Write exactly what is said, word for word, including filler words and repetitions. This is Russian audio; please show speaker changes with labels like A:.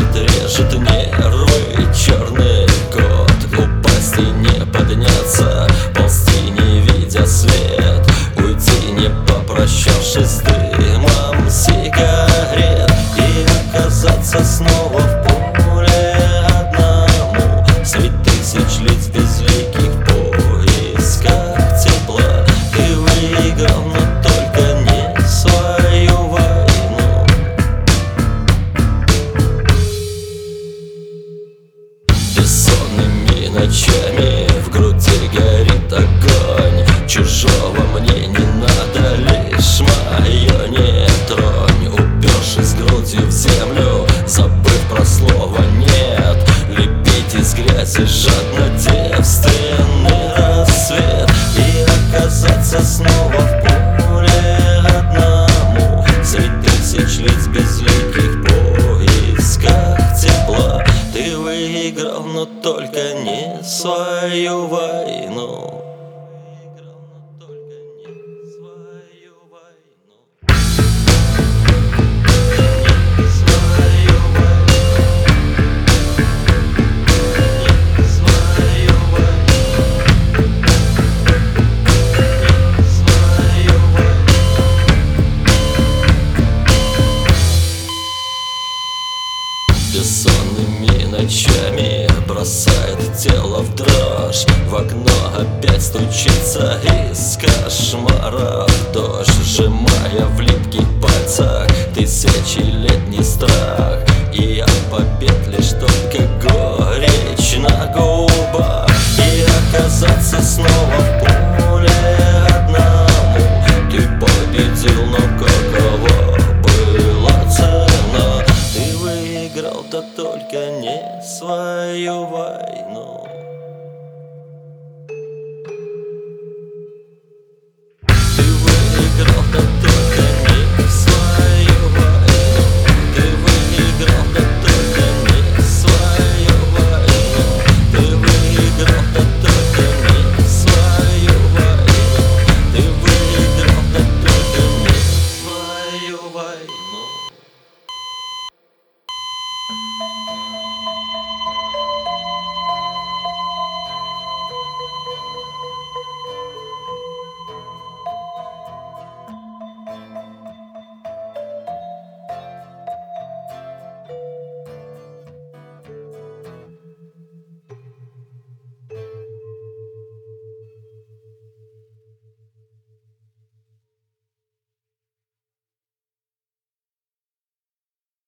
A: Колет, режет нервы черный кот. Упасть и не подняться, ползти не видя свет, уйти не попрощавшись с дымом сигарет и оказаться снова в поле одному средь тысяч лиц безликих в поисках тепла. Ты выиграл, но только не свою войну. Бессонными ночами в груди горит огонь. Чужого мне не надо, лишь мое не тронь. Упершись грудью в землю, забыв про слово «нет», лепить из грязи жадно девственный рассвет и оказаться снова в поле одному средь тысяч лиц безликих в поисках тепла. Ты выиграл, но только не свою войну. Бессонными ночами бросает тело в дрожь. В окно опять стучится из кошмаров дождь, сжимая в липких пальцах тысячелетний страх. И я побед лишь только горечь на губах и оказаться снова в поле одному. Ты победил, но какова была цена? Ты выиграл, да только не свою войну. Ты выиграл, да только не свою войну. Ты выиграл, да только не свою войну. Ты выиграл, да только не свою войну. Ты выиграл, да только не свою войну.